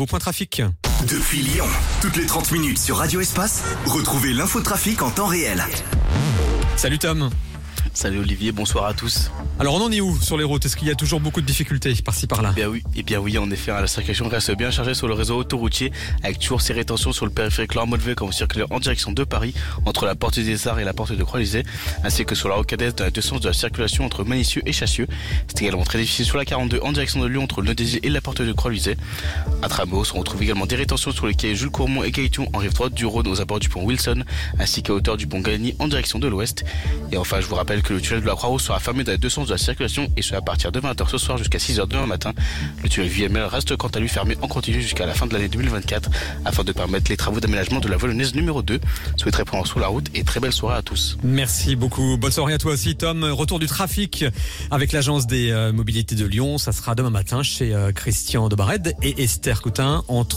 Au point trafic. Depuis Lyon, toutes les 30 minutes sur Radio Espace, retrouvez l'infotrafic en temps réel. Salut Tom. Salut Olivier, bonsoir à tous. Alors on en est où sur les routes ? Est-ce qu'il y a toujours beaucoup de difficultés par-ci par-là ? Eh bien oui, en effet, la circulation reste bien chargée sur le réseau autoroutier, avec toujours ces rétentions sur le périphérique Laure-Mollevé quand vous circulez en direction de Paris, entre la porte des Arts et la porte de Croix-Lysée, ainsi que sur la rocade dans les deux sens de la circulation entre Manicieux et Chassieux. C'est également très difficile sur la 42 en direction de Lyon entre le Nœud-d'Ésile et la porte de Croix-Lysée. À Tramos, on retrouve également des rétentions sur les quais Jules Courmont et Cailleton en rive droite du Rhône aux abords du pont Wilson, ainsi qu'à hauteur du pont Galigny en direction de l'ouest. Et enfin, je vous rappelle que le tunnel de la Croix-Rousse sera fermé dans les deux sens de la circulation et ce à partir de 20h ce soir jusqu'à 6h demain matin. Le tunnel VML reste quant à lui fermé en continu jusqu'à la fin de l'année 2024 afin de permettre les travaux d'aménagement de la voie lyonnaise numéro 2. Souhaiterais prendre sur la route et très belle soirée à tous. Merci beaucoup. Bonne soirée à toi aussi Tom. Retour du trafic avec l'agence des mobilités de Lyon. Ça sera demain matin chez Christian Debared et Esther Coutin entre